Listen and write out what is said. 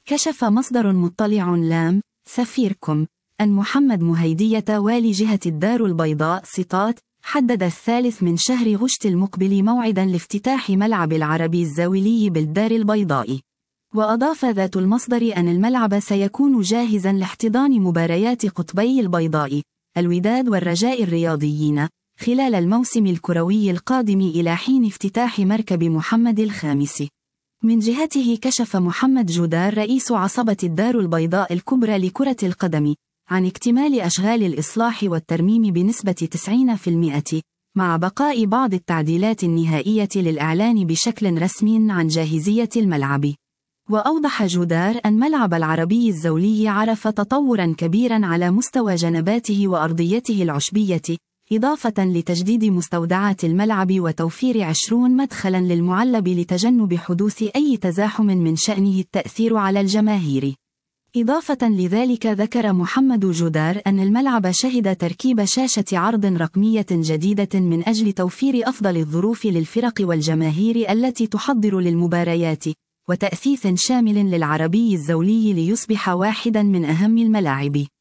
كشف مصدر مطلع لام سفيركم أن محمد مهيدية والي جهة الدار البيضاء حدد 3 شهر غشت المقبل موعدا لافتتاح ملعب العربي الزاولي بالدار البيضاء. وأضاف ذات المصدر أن الملعب سيكون جاهزا لاحتضان مباريات قطبي البيضاء الوداد والرجاء الرياضيين خلال الموسم الكروي القادم إلى حين افتتاح مركب محمد الخامس. من جهته كشف محمد جودار رئيس عصبة الدار البيضاء الكبرى لكرة القدم عن اكتمال أشغال الإصلاح والترميم بنسبة 90%، مع بقاء بعض التعديلات النهائية للإعلان بشكل رسمي عن جاهزية الملعب. وأوضح جودار أن ملعب العربي الزولي عرف تطورا كبيرا على مستوى جنباته وأرضيته العشبية، إضافة لتجديد مستودعات الملعب وتوفير 20 مدخلا للمعلب لتجنب حدوث أي تزاحم من شأنه التأثير على الجماهير. إضافة لذلك ذكر محمد جودار أن الملعب شهد تركيب شاشة عرض رقمية جديدة من أجل توفير أفضل الظروف للفرق والجماهير التي تحضر للمباريات، وتأثيث شامل للعربي الزولي ليصبح واحدا من أهم الملاعب.